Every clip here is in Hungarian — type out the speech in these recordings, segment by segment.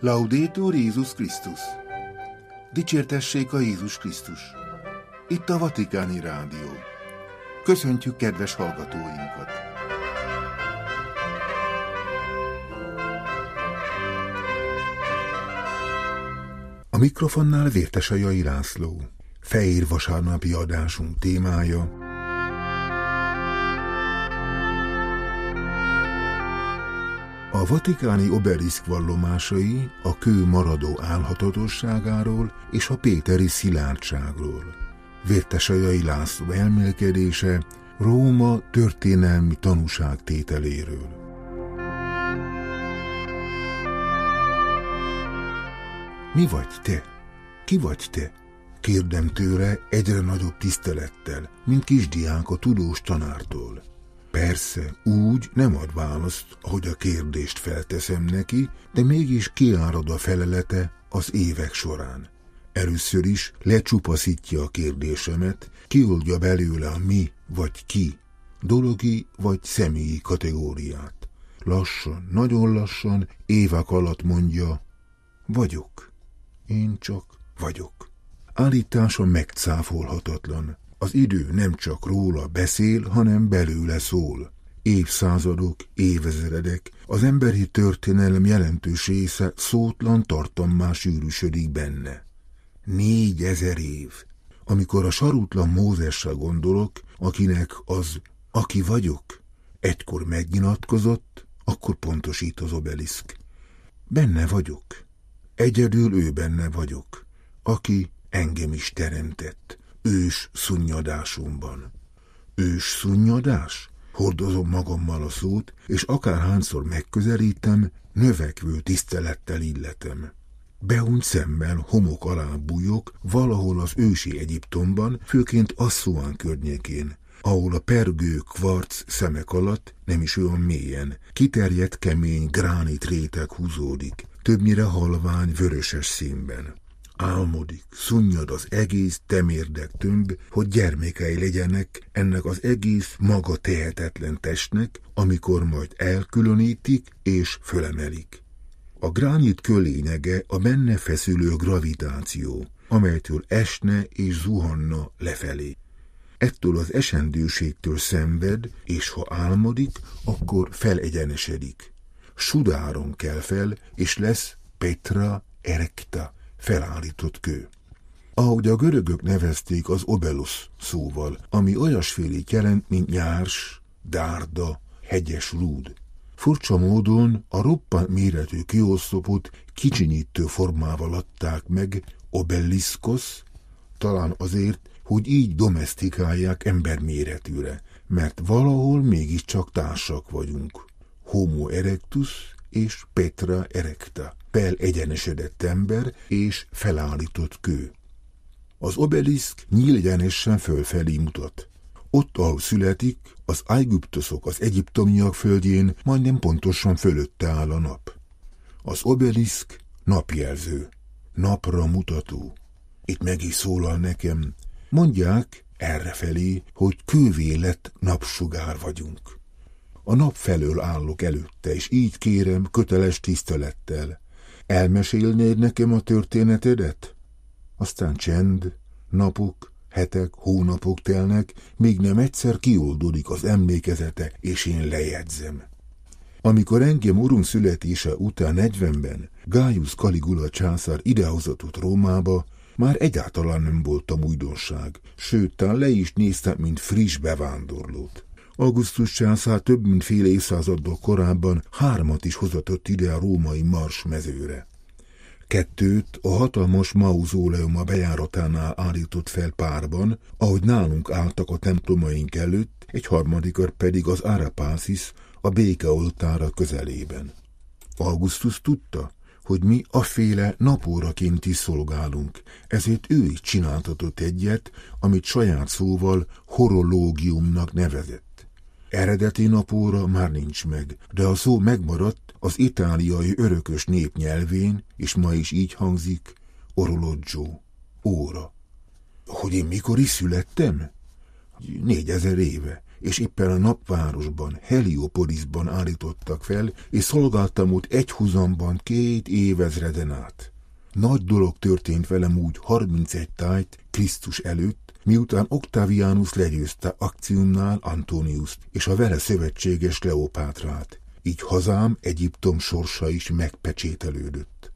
Laudetur Jézus Krisztus! Dicsértessék a Jézus Krisztus! Itt a Vatikáni Rádió. Köszöntjük kedves hallgatóinkat! A mikrofonnál Vértesajai László. Fehér vasárnapi adásunk témája: a vatikáni obeliszk vallomásai a kő maradó állhatatosságáról és a péteri szilárdságról. Vértesajai László elmélkedése Róma történelmi tanúságtételéről. Mi vagy te? Ki vagy te? Kérdem tőle egyre nagyobb tisztelettel, mint kisdiák a tudós tanártól. Persze, úgy nem ad választ, ahogy a kérdést felteszem neki, de mégis kiárad a felelete az évek során. Először is lecsupaszítja a kérdésemet, kioldja belőle a mi vagy ki, dologi vagy személyi kategóriát. Lassan, nagyon lassan, évek alatt mondja: vagyok. Én csak vagyok. Állítása megcáfolhatatlan. Az idő nem csak róla beszél, hanem belőle szól. Évszázadok, évezredek, az emberi történelem jelentős része szótlan tartammá sűrűsödik benne. 4000 év. Amikor a sarutlan Mózesre gondolok, akinek az aki vagyok egykor megnyilatkozott, akkor pontosít az obeliszk. Benne vagyok. Egyedül ő benne vagyok, aki engem is teremtett. Ős szunnyadásomban. Ős szunnyadás? Hordozom magammal a szót, és akárhányszor megközelítem, növekvő tisztelettel illetem. Behunyt szemmel homok alá bújok valahol az ősi Egyiptomban, főként Asszuán környékén, ahol a pergő kvarc szemek alatt, nem is olyan mélyen, kiterjedt kemény gránit réteg húzódik, többnyire halvány vöröses színben. Álmodik, szunnyad az egész temérdek tömb, hogy gyermekei legyenek ennek az egész maga tehetetlen testnek, amikor majd elkülönítik és fölemelik. A gránit kölényege a benne feszülő gravitáció, amelytől esne és zuhanna lefelé. Ettől az esendőségtől szenved, és ha álmodik, akkor felegyenesedik. Sudáron kell fel, és lesz Petra erecta, felállított kő. Ahogy a görögök nevezték az obelos szóval, ami olyasfélét jelent, mint nyárs, dárda, hegyes rúd. Furcsa módon a roppant méretű kőoszlopot kicsinyítő formával adták meg, obeliszkosz, talán azért, hogy így domesztikálják emberméretűre, mert valahol mégiscsak társak vagyunk. Homo erectus és Petra erecta, felegyenesedett ember és felállított kő. Az obeliszk nyílegyenesen fölfelé mutat. Ott, ahol születik, az aegyptoszok, az egyiptomiak földjén majdnem pontosan fölötte áll a nap. Az obeliszk napjelző, napra mutató. Itt meg is szólal nekem. Mondják errefelé, hogy kővé lett napsugár vagyunk. A nap felől állok előtte, és így kérem köteles tisztelettel: elmesélnéd nekem a történetedet? Aztán csend, napok, hetek, hónapok telnek, míg nem egyszer kioldódik az emlékezete, és én lejegyzem. Amikor engem urunk születése után 40-ben Gaius Caligula császár idehozatott Rómába, már egyáltalán nem voltam újdonság, sőt, talán le is néztem, mint friss bevándorlót. Augustus császár több mint fél évszázaddal korábban 3 is hozatott ide a római marsmezőre. 2 a hatalmas mauzóleum a bejáratánál állított fel párban, ahogy nálunk álltak a templomaink előtt, egy 3. pedig az Arapászis, a békeoltára közelében. Augustus tudta, hogy mi afféle napóraként is szolgálunk, ezért ő is csináltatott egyet, amit saját szóval horológiumnak nevezett. Eredeti napóra már nincs meg, de a szó megmaradt az itáliai örökös nép nyelvén, és ma is így hangzik: orologio, óra. Hogy én mikor is születtem? 4000 éve, és éppen a napvárosban, Heliopolisban állítottak fel, és szolgáltam ott egyhuzamban 2 évezreden át. Nagy dolog történt velem úgy 31 tájt Krisztus előtt, miután Octavianus legyőzte Actiumnál Antoniust és a vele szövetséges Kleopátrát. Így hazám, Egyiptom sorsa is megpecsételődött.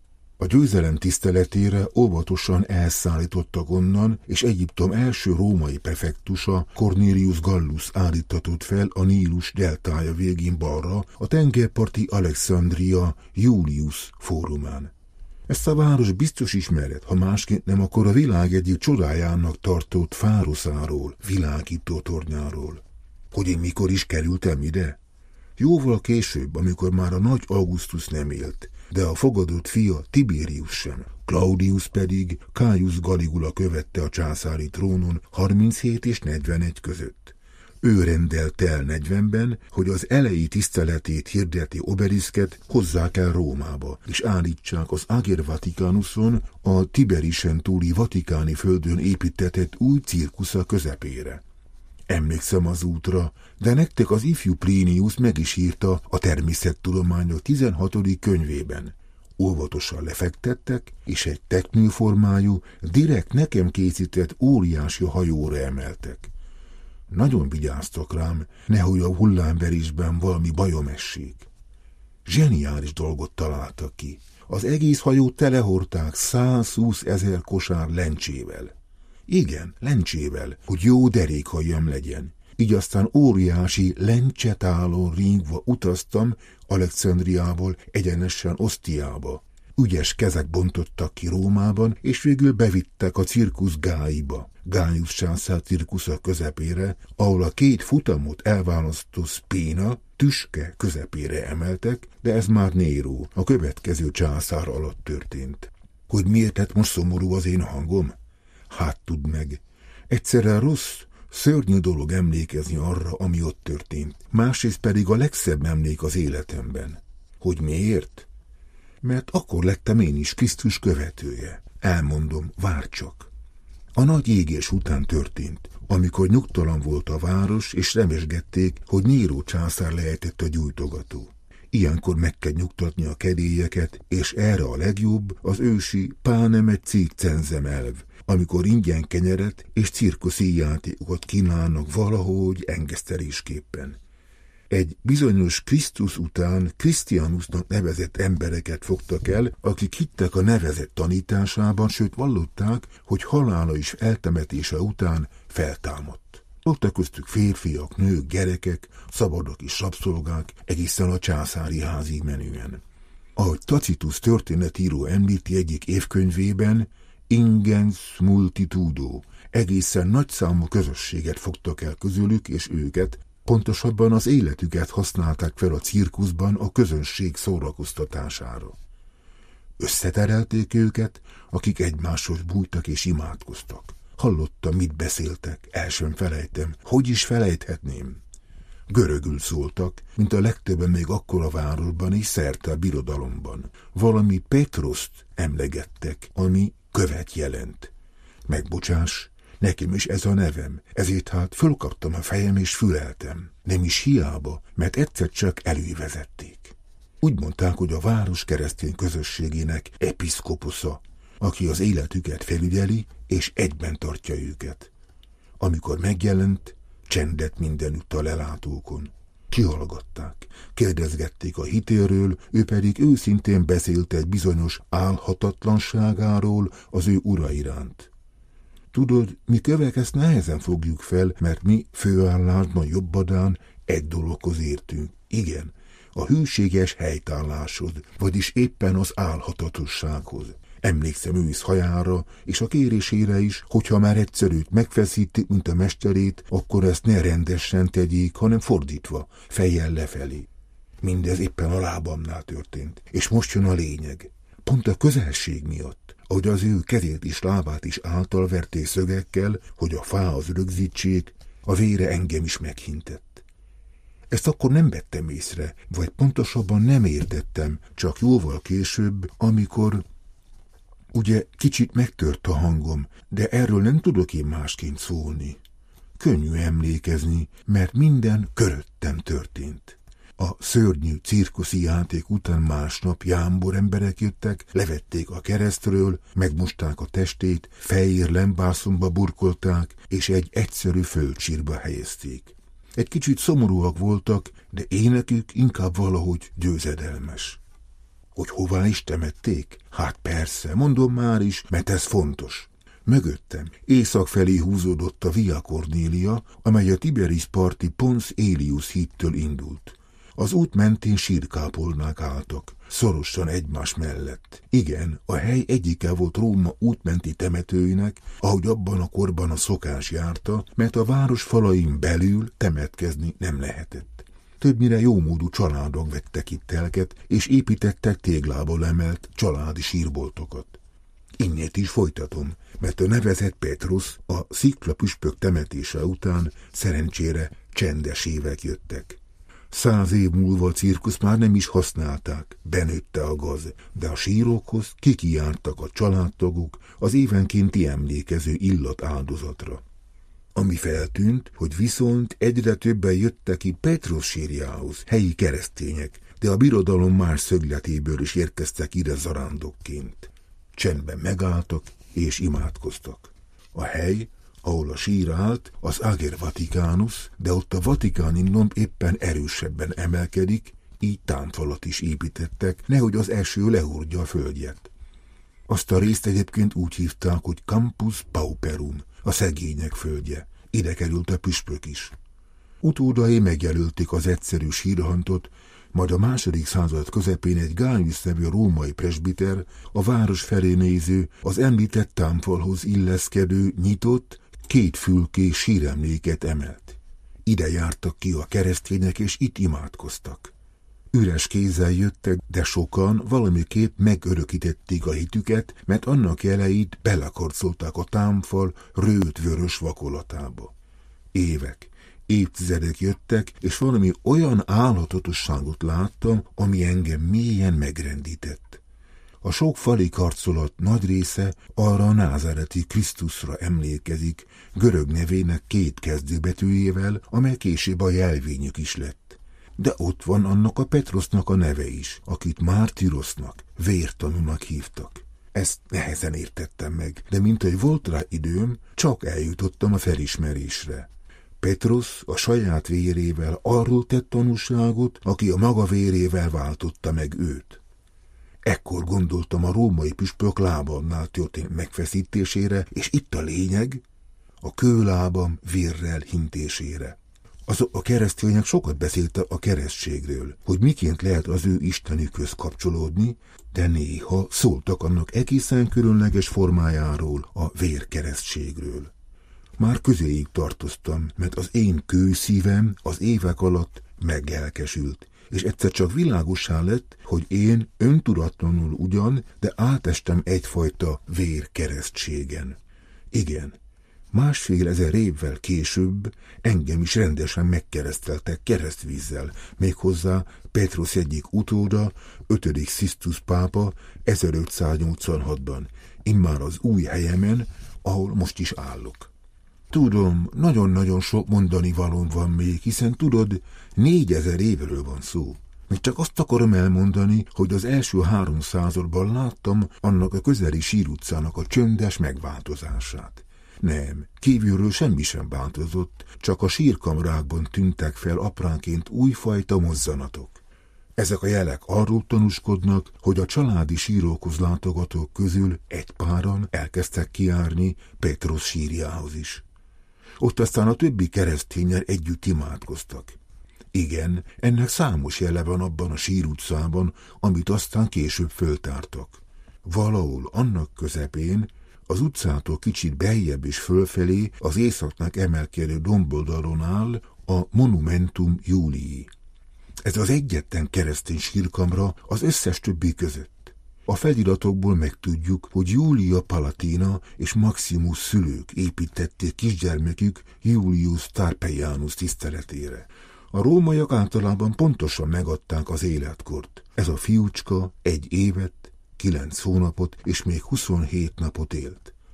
A győzelem tiszteletére óvatosan elszállítottak onnan, és Egyiptom első római prefektusa Cornelius Gallus állítatott fel a Nílus deltája végén balra a tengerparti Alexandria Julius fórumán. Ezt a város biztos ismered, ha másként nem, akkor a világ egyik csodájának tartott Fároszáról, világító tornyáról. Hogy én mikor is kerültem ide? Jóval később, amikor már a nagy Augustus nem élt, de a fogadott fia Tiberius sem. Claudius pedig Caius Caligula követte a császári trónon 37 és 41 között. Ő rendelt el 40-ben, hogy az elejé tiszteletét hirdeti obeliszket hozzák el Rómába, és állítsák az Ager Vaticanuson, a Tiberisen túli vatikáni földön építetett új cirkusza közepére. Emlékszem az útra, de nektek az ifjú Plinius meg is írta a természettudományok 16. könyvében. Óvatosan lefektettek, és egy teknőformájú, direkt nekem készített óriási hajóra emeltek. Nagyon vigyáztak rám, nehogy a hullámverésben valami bajom essék. Zseniális dolgot találtak ki. Az egész hajót telehordták 120 000 kosár lencsével. Igen, lencsével, hogy jó derékhajam legyen. Így aztán óriási lencsetálon ringva utaztam Alexandriából egyenesen Osztiába. Ügyes kezek bontottak ki Rómában, és végül bevittek a cirkusz Gáiba, Gaius császár cirkusza közepére, ahol a 2 futamot elválasztó Spina tüske közepére emeltek, de ez már Néró, a következő császár alatt történt. Hogy miért lett most szomorú az én hangom? Hát tudd meg, egyszerre rossz, szörnyű dolog emlékezni arra, ami ott történt, másrészt pedig a legszebb emlék az életemben. Hogy miért? Mert akkor lettem én is Krisztus követője. Elmondom, várj csak. A nagy égés után történt, amikor nyugtalan volt a város, és remesgették, hogy Néró császár lehetett a gyújtogató. Ilyenkor meg kell nyugtatni a kedélyeket, és erre a legjobb az ősi pánem et circenzem elv, amikor ingyen kenyeret és cirkuszi játékokat kínálnak valahogy engesztelésképpen. Egy bizonyos Krisztus után Krisztiánusnak nevezett embereket fogtak el, akik hittek a nevezett tanításában, sőt vallották, hogy halála és eltemetése után feltámadt. Voltak köztük férfiak, nők, gyerekek, szabadok és rabszolgák, egészen a császári házig menően. Ahogy Tacitus történetíró említi egyik évkönyvében, ingens multitudo, egészen nagyszámú közösséget fogtak el közülük, és őket, pontosabban az életüket használták fel a cirkuszban a közönség szórakoztatására. Összeterelték őket, akik egymáshoz bújtak és imádkoztak. Hallottam, mit beszéltek, el sem felejtem, hogy is felejthetném. Görögül szóltak, mint a legtöbben még akkor a városban és szerte a birodalomban. Valami Petroszt emlegettek, ami követ jelent. Megbocsáss, nekem is ez a nevem, ezért hát fölkaptam a fejem és füleltem. Nem is hiába, mert egyszer csak elővezették. Úgy mondták, hogy a város keresztény közösségének episzkoposza, aki az életüket felügyeli és egyben tartja őket. Amikor megjelent, csendet mindenütt a lelátókon. Kihallgatták, kérdezgették a hitéről, ő pedig őszintén beszélt egy bizonyos álhatatlanságáról az ő ura iránt. Tudod, mi kövek ezt nehezen fogjuk fel, mert mi főállásban jobbadán egy dologhoz értünk. Igen, a hűséges helytálláshoz, vagyis éppen az álhatatossághoz. Emlékszem ősz hajára, és a kérésére is, hogyha már egyszer őt megfeszítik, mint a mesterét, akkor ezt ne rendesen tegyék, hanem fordítva, fejjel lefelé. Mindez éppen a lábamnál történt, és most jön a lényeg. Pont a közelség miatt, ahogy az ő kezét és lábát is által verték szögekkel, hogy a fához rögzítsék, a vére engem is meghintett. Ezt akkor nem vettem észre, vagy pontosabban nem értettem, csak jóval később, amikor... Ugye kicsit megtört a hangom, de erről nem tudok én másként szólni. könnyű emlékezni, mert minden köröttem történt. A szörnyű cirkuszi játék után másnap jámbor emberek jöttek, levették a keresztről, megmosták a testét, fehér lembászomba burkolták, és egy egyszerű földsírba helyezték. Egy kicsit szomorúak voltak, de énekük inkább valahogy győzedelmes. Hogy hová is temették? Hát persze, mondom már is, mert ez fontos. Mögöttem észak felé húzódott a Via Cornelia, amely a Tiberis parti Pons Aelius hídtől indult. Az út mentén sírkápolnák álltak, szorosan egymás mellett. Igen, a hely egyike volt Róma útmenti temetőinek, ahogy abban a korban a szokás járta, mert a város falain belül temetkezni nem lehetett. Többnyire jómódú családok vettek itt telket, és építettek téglából emelt családi sírboltokat. Innét is folytatom, mert a nevezett Petrus a sziklapüspök temetése után szerencsére csendes évek jöttek. 100 év múlva a cirkusz már nem is használták, benőtte a gaz, de a sírokhoz kikijártak a családtagok az évenkénti emlékező illat áldozatra. Ami feltűnt, hogy viszont egyre többen jöttek ki Petrus sírjához, helyi keresztények, de a birodalom más szögletéből is érkeztek ide zarándokként. Csendben megálltak és imádkoztak. A hely, ahol a sír állt, az Ager Vaticanus, de ott a vatikáni nomb éppen erősebben emelkedik, így támfalat is építettek, nehogy az eső lehordja a földjet. Azt a részt egyébként úgy hívták, hogy Campus Pauperum, a szegények földje. Ide került a püspök is. Utódai megjelölték az egyszerű sírhantot, majd a II. Század közepén egy Gaius nevű római presbiter, a város felé néző, az említett támfalhoz illeszkedő, nyitott, kétfülkés síremléket emelt. Ide jártak ki a keresztények, és itt imádkoztak. Üres kézzel jöttek, de sokan valamiképp megörökítették a hitüket, mert annak jeleit belekarcolták a támfal rőt-vörös vakolatába. Évek, évtizedek jöttek, és valami olyan álhatatosságot láttam, ami engem mélyen megrendített. A sok fali karcolat nagy része arra a názáreti Krisztusra emlékezik, görög nevének 2 kezdőbetűjével, amely később a jelvényük is lett. De ott van annak a Petrusnak a neve is, akit Mártirosznak, vértanúnak hívtak. Ezt nehezen értettem meg, de mintegy volt rá időm, csak eljutottam a felismerésre. Petrus a saját vérével arról tett tanúságot, aki a maga vérével váltotta meg őt. Ekkor gondoltam a római püspök lábamnál történt megfeszítésére, és itt a lényeg, a kőlábam vérrel hintésére. Azok a keresztények sokat beszéltek a keresztségről, hogy miként lehet az ő istenükhöz kapcsolódni, de néha szóltak annak egészen különleges formájáról, a vérkeresztségről. Már közéig tartoztam, mert az én kőszívem az évek alatt megelkesült, és egyszer csak világossá lett, hogy én öntudatlanul ugyan, de átestem egyfajta vérkeresztségen. Igen, 1500 évvel később engem is rendesen megkereszteltek keresztvízzel, méghozzá Petrus egyik utóda, 5. Sixtus pápa 1586-ban, immár az új helyemen, ahol most is állok. Tudom, nagyon-nagyon sok mondani valóm van még, hiszen tudod, 4000 évről van szó. Még csak azt akarom elmondani, hogy az első 300-ban láttam annak a közeli sírutcának a csöndes megváltozását. Nem, kívülről semmi sem változott, csak a sírkamrákban tűntek fel apránként újfajta mozzanatok. Ezek a jelek arról tanúskodnak, hogy a családi sírókhoz látogatók közül egy páran elkezdtek kijárni Petrus sírjához is. Ott aztán a többi keresztényel együtt imádkoztak. Igen, ennek számos jele van abban a sírutcában, amit aztán később föltártak. Valahol annak közepén, az utcától kicsit beljebb és fölfelé az északnak emelkedő domboldalon áll a Monumentum Iulii. Ez az egyetlen keresztény sírkamra az összes többi között. A feliratokból megtudjuk, hogy Iulia Palatina és Maximus szülők építették kisgyermekük Iulius Tarpeianus tiszteletére. A rómaiak általában pontosan megadták az életkort. Ez a fiúcska 1 évet, 9 hónapot és még 27 napot élt.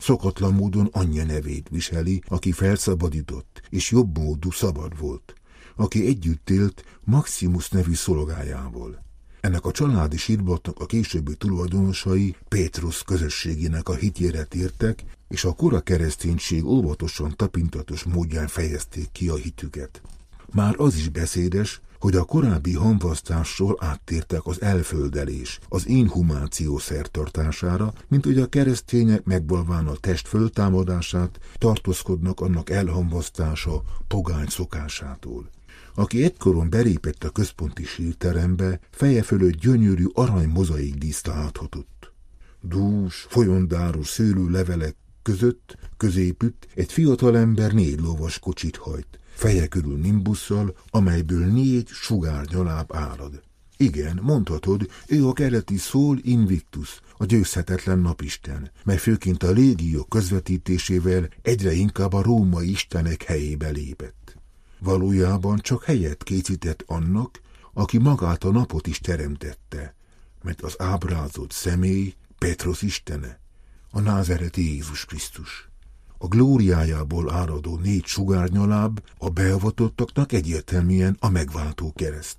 szokatlan módon anyja nevét viseli, aki felszabadított, és jobbmódú szabad volt, aki együtt élt Maximus nevű szolgájával. Ennek a családi sírblatnak a későbbi tulajdonosai Pétrusz közösségének a hitjére tértek, és a kora kereszténység óvatosan tapintatos módján fejezték ki a hitüket. Már az is beszédes, hogy a korábbi hamvasztásról áttértek az elföldelés, az inhumáció szertartására, mint hogy a keresztények megvalván a test föltámadását tartózkodnak annak elhamvasztása pogány szokásától. Aki egykoron belépett a központi sírterembe, feje fölött gyönyörű arany mozaik dísz láthatott. Dús, folyondáros szőlő levelek között, középütt egy fiatalember 4 lovas kocsit hajt, feje körül nimbusszal, amelyből 4 sugárnyaláb árad. Igen, mondhatod, ő a keleti Sol Invictus, a győzhetetlen napisten, mely főként a légiók közvetítésével egyre inkább a római istenek helyébe lépett. Valójában csak helyet készített annak, aki magát a napot is teremtette, mert az ábrázolt személy Pétrusz istene, a názereti Jézus Krisztus. A glóriájából áradó 4 sugárnyaláb a beavatottaknak egyértelműen a megváltó kereszt.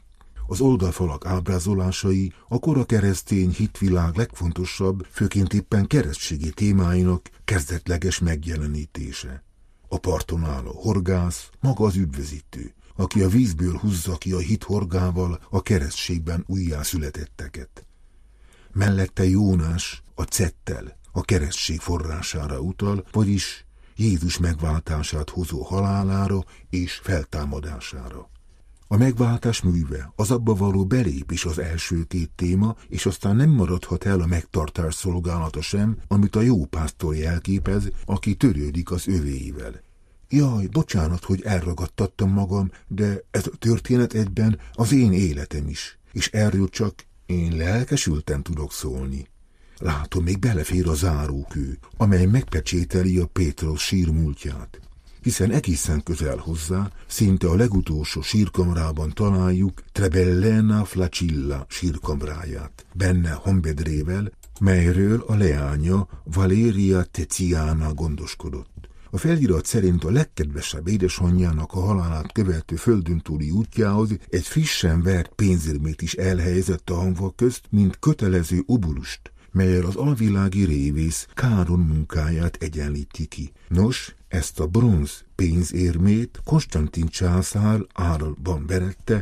Az oldalfalak ábrázolásai a kora keresztény hitvilág legfontosabb, főként éppen keresztségi témáinak kezdetleges megjelenítése. A parton álló horgász, maga az üdvözítő, aki a vízből húzza ki a hit horgával a keresztségben újjászületetteket. Mellette Jónás a cettel, a keresztség forrására utal, vagyis Jézus megváltását hozó halálára és feltámadására. A megváltás műve, az abba való belépés az első 2 téma, és aztán nem maradhat el a megtartás szolgálata sem, amit a jó pásztor jelképez, aki törődik az övéivel. Jaj, bocsánat, hogy elragadtattam magam, de ez a történet egyben az én életem is, és erről csak én lelkesülten tudok szólni. Látom, még belefér a zárókő, amely megpecsételi a Pétrusz sírmúltját. Hiszen egészen közel hozzá, szinte a legutolsó sírkamrában találjuk Trebellena Flacilla sírkamráját, benne honvedrével, melyről a leánya Valeria Tiziana gondoskodott. A felirat szerint a legkedvesebb édesanyjának a halálát követő földön túli útjához egy frissen vert pénzérmét is elhelyezett a hamvak közt, mint kötelező obolust, melyel az alvilági révész Káron munkáját egyenlíti ki. Nos, ezt a bronz pénzérmét Konstantin császár áralban verette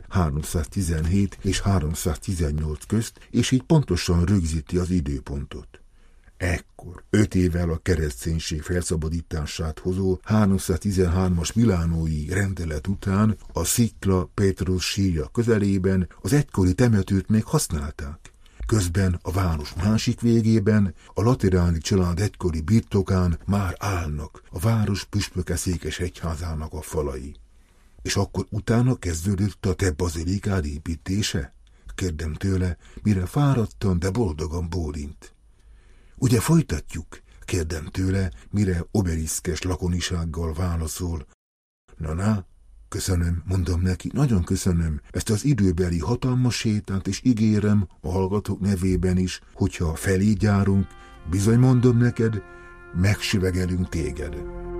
317 és 318 közt, és így pontosan rögzíti az időpontot. Ekkor, 5 évvel a kereszténység felszabadítását hozó 313-as milánói rendelet után a Szikla Pétrusz sírja közelében az egykori temetőt még használták. Közben a város másik végében, a Lateráni család egykori birtokán már állnak a város püspöke székesegyházának a falai. És akkor utána kezdődött a te bazilikád építése? Kérdem tőle, mire fáradtan, de boldogan bólint. Ugye folytatjuk? Kérdem tőle, mire obeliszkes lakonisággal válaszol. Na, köszönöm, mondom neki, nagyon köszönöm ezt az időbeli hatalmas sétát, és ígérem a hallgatók nevében is, hogyha felé járunk, bizony mondom neked, megsüvegelünk téged.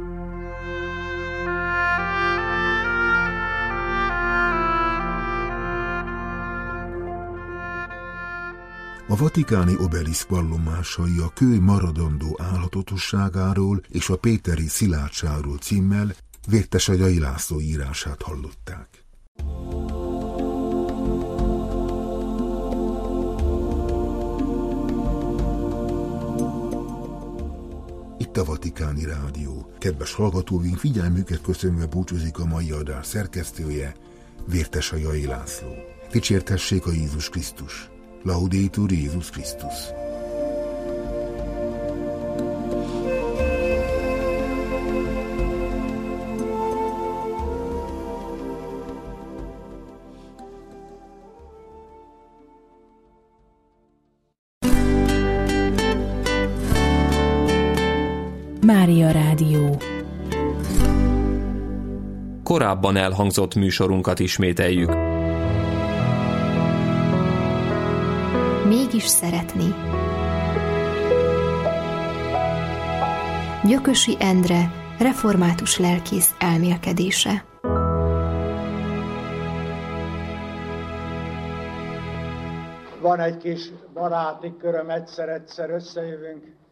A vatikáni obeliszk vallomásai a kő maradandó állhatatosságáról és a péteri szilárdságról címmel Vértesagyai László írását hallották. Itt a Vatikáni Rádió. Kedves hallgatóink, figyelmüket köszönve búcsúzik a mai adás szerkesztője, Vértesagyai László. Dicsértessék a Jézus Krisztus! Laudetur Jézus Krisztus! Mária Rádió. Korábban elhangzott műsorunkat ismételjük. Mégis szeretni. Gyökösi Endre, református lelkész elmélkedése. Van egy kis baráti köröm, egyszer összejövünk